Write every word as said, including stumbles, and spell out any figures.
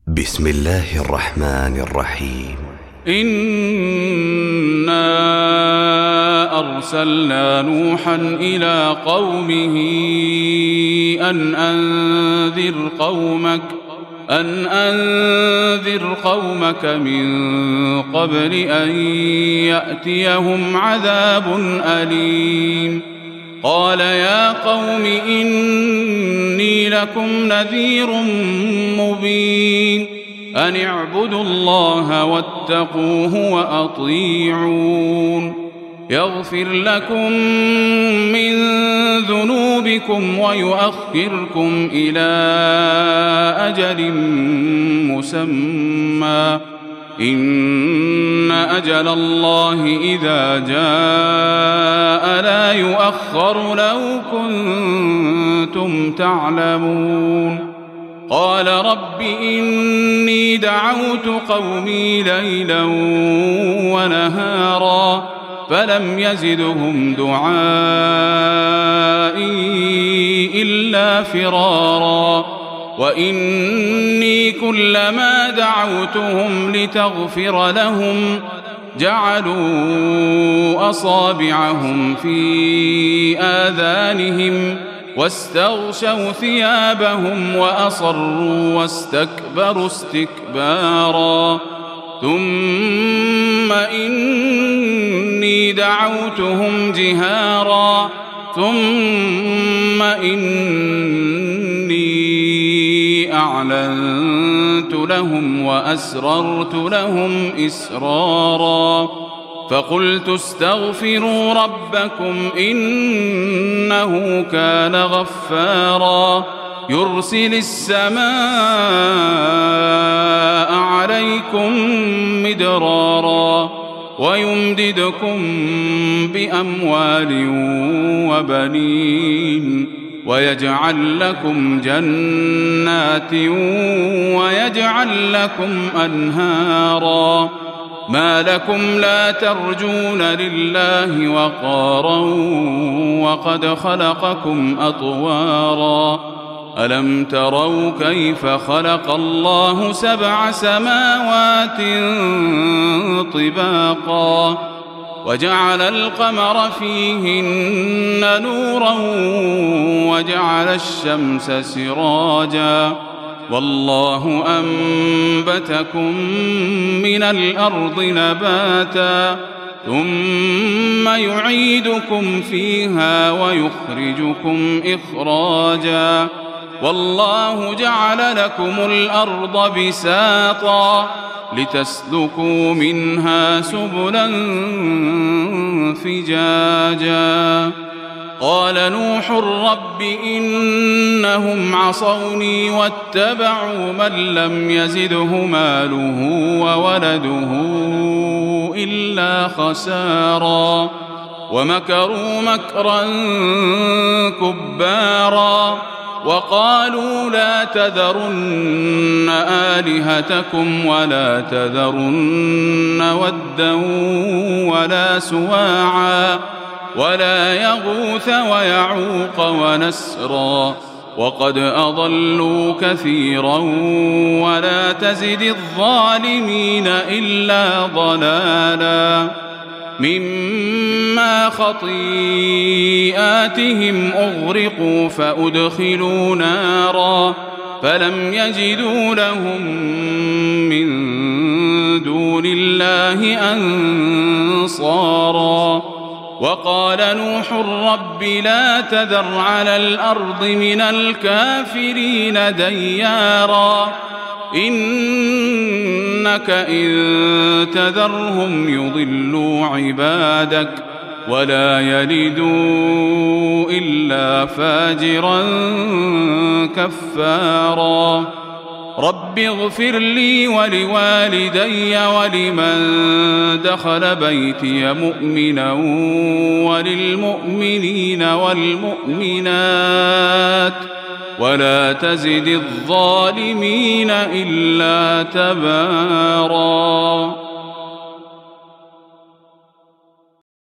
بسم الله الرحمن الرحيم. إنا أرسلنا نوحا إلى قومه أن أنذر قومك أن أنذر قومك من قبل أن يأتيهم عذاب أليم. قال يا قوم إني لكم نذير مبين أن اعبدوا الله واتقوه وأطيعون يغفر لكم من ذنوبكم ويؤخركم إلى أجل مسمى إن أجل الله إذا جاء لا يؤخر لو كنتم تعلمون. قال رب إني دعوت قومي ليلا ونهارا فلم يزدهم دعائي إلا فرارا وإني كلما دعوتهم لتغفر لهم جعلوا أصابعهم في آذانهم واستغشوا ثيابهم وأصروا واستكبروا استكبارا ثم إني دعوتهم جهارا ثم إني أعلنت لهم وأسررت لهم إسرارا فقلت استغفروا ربكم إنه كان غفارا يرسل السماء عليكم مدرارا ويمددكم بأموال وبنين ويجعل لكم جنات ويجعل لكم أنهارا ما لكم لا ترجون لله وقارا وقد خلقكم أطوارا ألم تروا كيف خلق الله سبع سماوات طباقا وجعل القمر فيهن نورا وجعل الشمس سراجا والله أنبتكم من الأرض نباتا ثم يعيدكم فيها ويخرجكم إخراجا والله جعل لكم الأرض بساطا لتسلكوا منها سبلا فجاجا قال نوح رب إنهم عصوني واتبعوا من لم يزده ماله وولده إلا خسارا ومكروا مكرا كبارا وقالوا لا تذرن آلهتكم ولا تذرن ودا ولا سواعا ولا يغوث ويعوق ونسرا وقد أضلوا كثيرا ولا تزد الظالمين إلا ضلالا مما خطيئاتهم أغرقوا فأدخلوا نارا فلم يجدوا لهم من دون الله أنصارا وقال نوح رب لا تذر على الأرض من الكافرين ديارا إنك إن تذرهم يضلوا عبادك ولا يلدوا إلا فاجرا كفارا رب اغفر لي ولوالدي ولمن دخل بيتي مؤمنا وللمؤمنين والمؤمنات ولا تزد الظالمين إلا تبارا.